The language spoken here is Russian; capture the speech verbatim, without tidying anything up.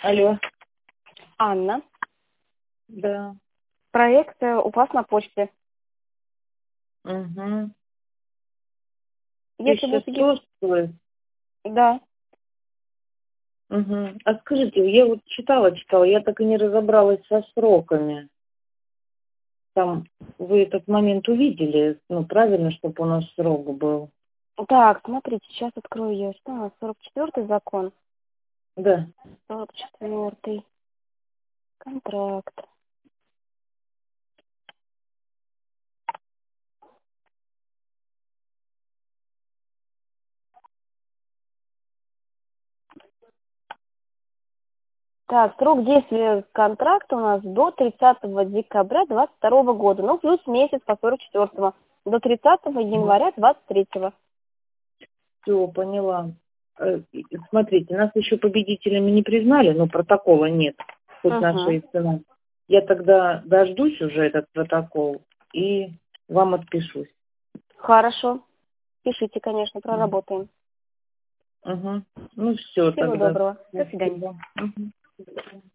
Алло. Анна. Да. Проект э, у вас на почте. Угу. Если Тысяча будете... сто стоит. Да. Угу. А скажите, я вот читала, читала, я так и не разобралась со сроками. Там вы этот момент увидели, ну, правильно, чтобы у нас срок был. Так, смотрите, сейчас открою ее. Что у нас? сорок четвёртый закон. Да. сорок четвёртый контракт. Так, срок действия контракта у нас до тридцатого декабря двадцать второго года. Ну, плюс месяц по сорок четвёртому. До тридцатого января двадцать третьего. Все, поняла. Э, и- Смотрите, нас еще победителями не признали, но протокола нет, хоть наша Угу. и цена. Я тогда дождусь уже этот протокол и вам отпишусь. Хорошо. Пишите, конечно, проработаем. Угу. Ну все Всего тогда. доброго. До свидания. Спасибо. Мгм.